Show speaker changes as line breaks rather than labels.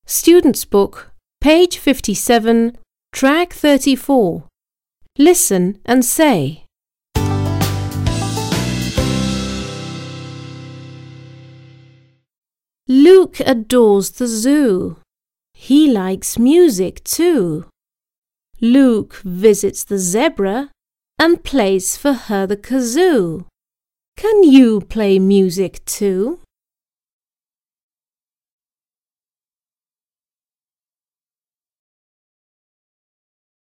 Student's Book, page 57, track 34. Listen and say. Luke adores the zoo. He likes music too. Luke visits the zebra and plays for her the kazoo. Can you play music too?